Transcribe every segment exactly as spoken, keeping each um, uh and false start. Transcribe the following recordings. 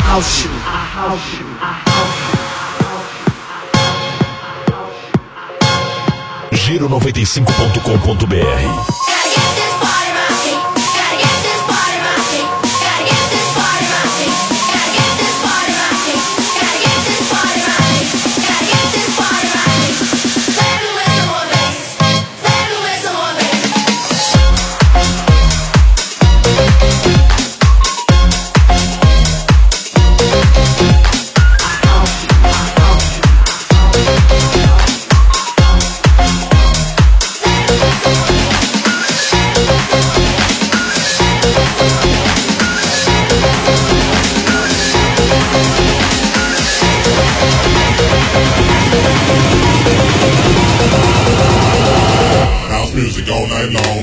house you. I house you. I house you. Giro noventa e cinco ponto com ponto br. House music all night long.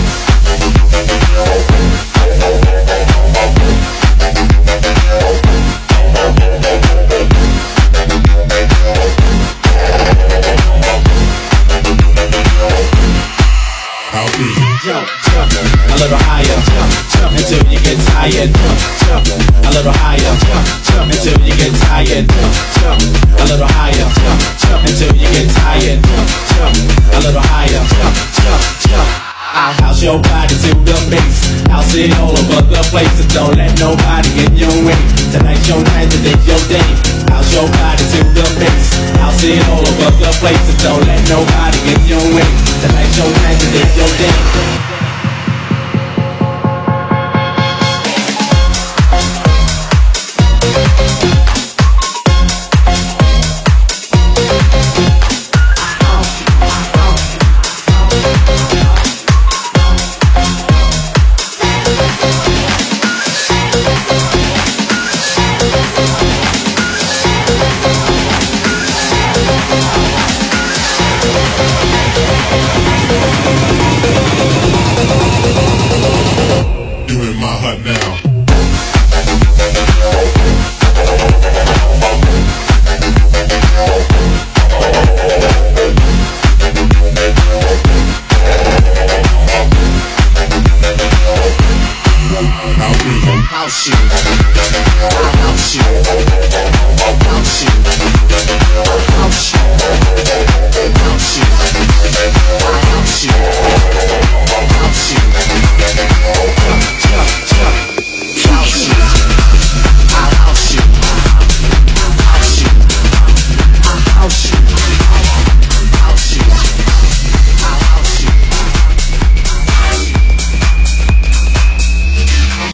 House music. Jump, jump, a little higher, jump, jump until you get tired, jump, jump, a little higher, jump, jump until you get tired, jump, jump, a little higher, jump, jump until you get tired, jump, jump, a little higher, jump, jump, jump. I'll house your body to the base. I'll sit all over the place, and don't let nobody in your way. Tonight's your night, today's your day. House your body to the base. I'll sit all over the place, and don't let nobody in your way. Tonight's your night, today's your day. You in my hut now. House you. I house you. House you. House you. House you. I house you. House you. Jump, jump,